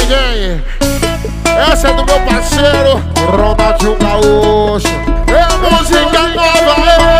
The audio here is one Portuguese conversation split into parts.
ninguém. Essa é do meu parceiro Ronaldinho Gaúcho. É música nova,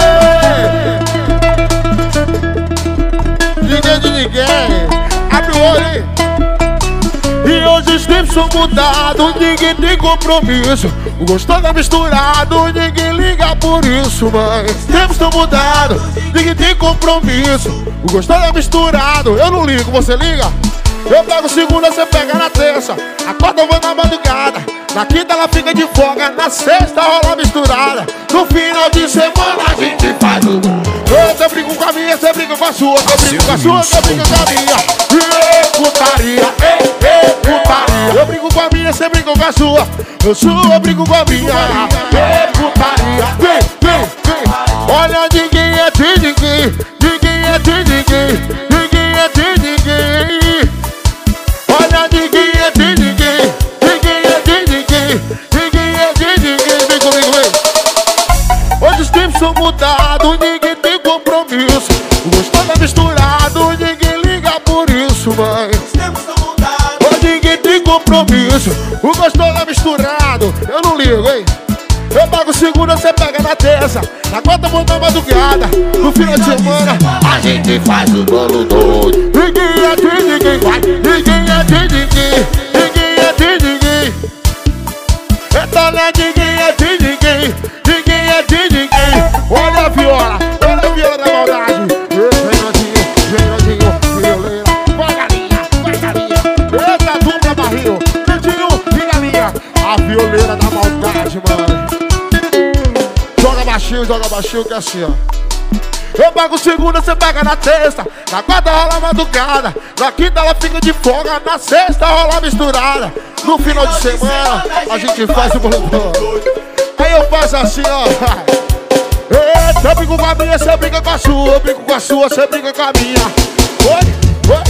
ninguém de ninguém. Abre o olho, hein? E hoje os tempos são mudados, ninguém tem compromisso. O gostoso é misturado, ninguém liga por isso, mas os tempos estão mudados, ninguém tem compromisso. O gostoso é misturado, eu não ligo, você liga? Eu pego segunda, você pega na terça. A quarta eu vou na madrugada. Na quinta ela fica de folga. Na sexta rola misturada. No final de semana a gente faz o... Você brinca com a minha, você brinca com a sua. Você brinca com a sua, você brinca com a minha. Putaria, putaria. Eu brinco com a minha, você brinca com a sua. Eu brinco com a minha. Putaria, vem, vem, vem. Olha, ninguém é de ninguém. Ninguém é de ninguém. Ninguém é de ninguém. Olha, ninguém é de ninguém. Ninguém é de ninguém. Ninguém é de ninguém. Vem comigo, vem. Hoje os tempos são mudados, ninguém tem compromisso. O gostoso é misturado, ninguém liga por isso, mas os tempos são mudados, hoje ninguém tem compromisso. O gostoso é misturado, eu não ligo, hein? Eu pago segunda, você pega na terça. Na quarta eu vou na madrugada. No final de semana a gente faz o bolo doido. Ninguém é de ninguém, vai. Ninguém é de ninguém. Ninguém é de ninguém. Então não é ninguém é de ninguém. Ninguém é de ninguém. Olha a viola da maldade. Violeira, vai galinha. Eita, dupla barril. Pediu e galinha. A violeira da maldade, mano. Joga baixinho que é assim, ó. Eu pago segunda, você pega na terça. Na quarta rola madrugada. Na quinta ela fica de folga. Na sexta rola misturada. No final de semana a gente faz o bolo todo. Aí eu faço assim, ó. Eita, eu brinco com a minha, você brinca com a sua. Eu brinco com a sua, você brinca com a minha. Oi, oi.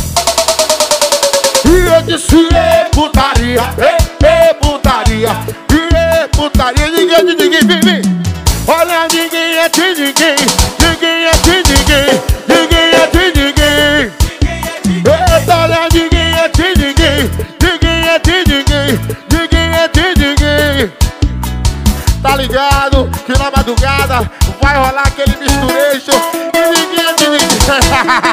E eu disse, putaria. Putaria. Putaria. Ninguém é de ninguém, vem, vem. Olha, ninguém é de ninguém. Ninguém é de ninguém. Ninguém é de ninguém. Eita, olha, ninguém é de ninguém. Ninguém é de ninguém. Ninguém é de ninguém. Tá ligado que na madrugada vai rolar aquele misturation. E ninguém é de ninguém.